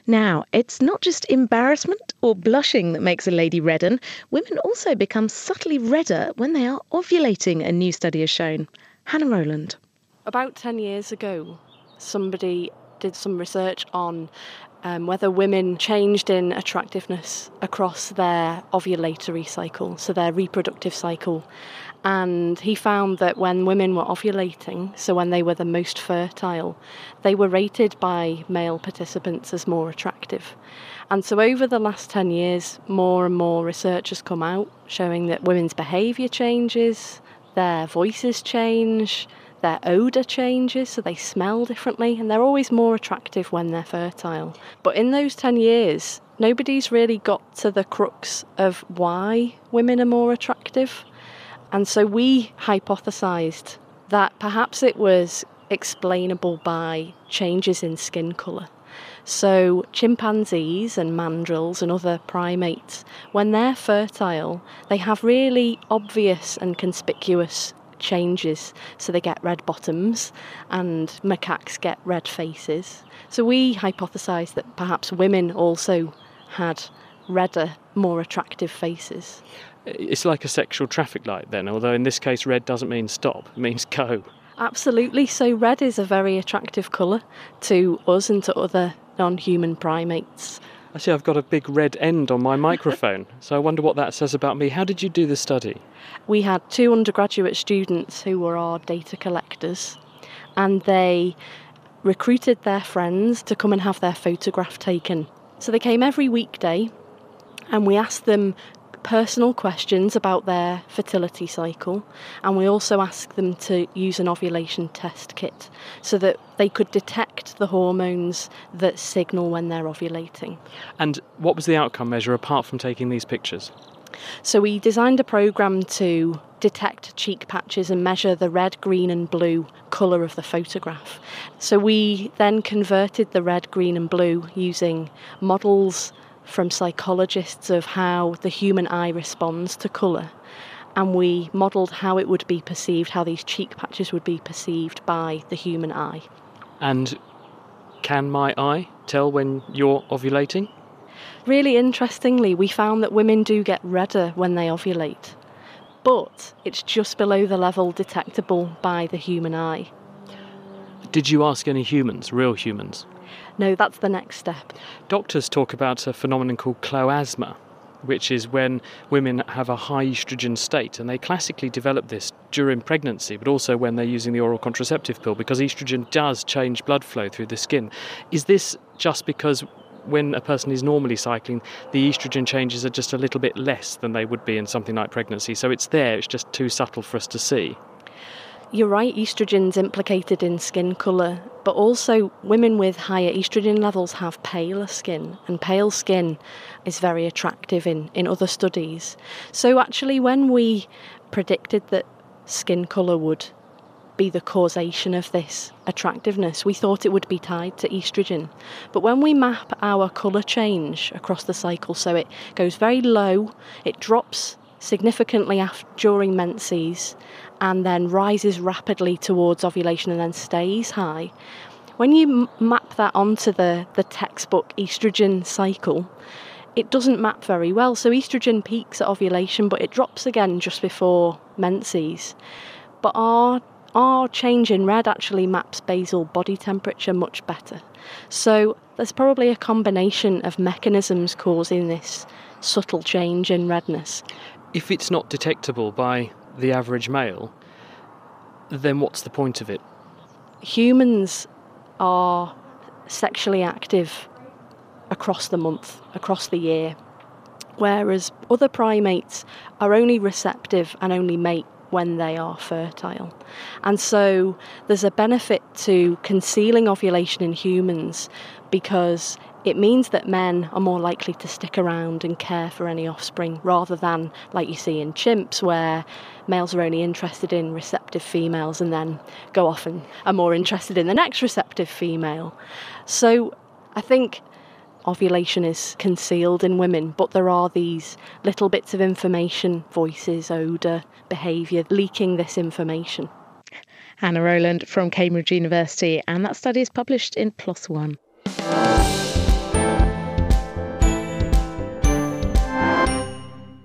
Now, it's not just embarrassment or blushing that makes a lady redden. Women also become subtly redder when they are ovulating, a new study has shown. Hannah Rowland. About 10 years ago, somebody did some research on whether women changed in attractiveness across their ovulatory cycle, so their reproductive cycle. And he found that when women were ovulating, so when they were the most fertile, they were rated by male participants as more attractive. And so over the last 10 years, more and more research has come out showing that women's behaviour changes, their voices change, their odour changes, so they smell differently, and they're always more attractive when they're fertile. But in those 10 years, nobody's really got to the crux of why women are more attractive. And so we hypothesised that perhaps it was explainable by changes in skin colour. So chimpanzees and mandrills and other primates, when they're fertile, they have really obvious and conspicuous changes. So they get red bottoms and macaques get red faces. So we hypothesised that perhaps women also had redder, more attractive faces. It's like a sexual traffic light then, although in this case red doesn't mean stop, it means go. Absolutely. So red is a very attractive colour to us and to other non-human primates. Actually, I've got a big red end on my microphone, so I wonder what that says about me. How did you do the study? We had 2 undergraduate students who were our data collectors, and they recruited their friends to come and have their photograph taken. So they came every weekday, and we asked them personal questions about their fertility cycle, and we also asked them to use an ovulation test kit so that they could detect the hormones that signal when they're ovulating. And what was the outcome measure apart from taking these pictures? So we designed a programme to detect cheek patches and measure the red, green and blue colour of the photograph. So we then converted the red, green and blue using models from psychologists of how the human eye responds to colour, and we modelled how it would be perceived, how these cheek patches would be perceived by the human eye. And can my eye tell when you're ovulating? Really interestingly, we found that women do get redder when they ovulate, but it's just below the level detectable by the human eye. Did you ask any humans, real humans? No, that's the next step. Doctors talk about a phenomenon called cloasma, which is when women have a high estrogen state, and they classically develop this during pregnancy, but also when they're using the oral contraceptive pill, because estrogen does change blood flow through the skin. Is this just because when a person is normally cycling, the estrogen changes are just a little bit less than they would be in something like pregnancy? So it's there, it's just too subtle for us to see. You're right, estrogen's implicated in skin colour, but also women with higher estrogen levels have paler skin, and pale skin is very attractive in other studies. So actually when we predicted that skin colour would be the causation of this attractiveness, we thought it would be tied to estrogen. But when we map our colour change across the cycle, so it goes very low, it drops significantly during menses, and then rises rapidly towards ovulation and then stays high. When you map that onto the textbook estrogen cycle, it doesn't map very well. So estrogen peaks at ovulation, but it drops again just before menses. But our change in red actually maps basal body temperature much better. So there's probably a combination of mechanisms causing this subtle change in redness. If it's not detectable by the average male, then what's the point of it? Humans are sexually active across the month, across the year, whereas other primates are only receptive and only mate when they are fertile. And so there's a benefit to concealing ovulation in humans because it means that men are more likely to stick around and care for any offspring rather than, like you see in chimps, where males are only interested in receptive females and then go off and are more interested in the next receptive female. So I think ovulation is concealed in women, but there are these little bits of information, voices, odour, behaviour, leaking this information. Hannah Rowland from Cambridge University, and that study is published in PLOS ONE.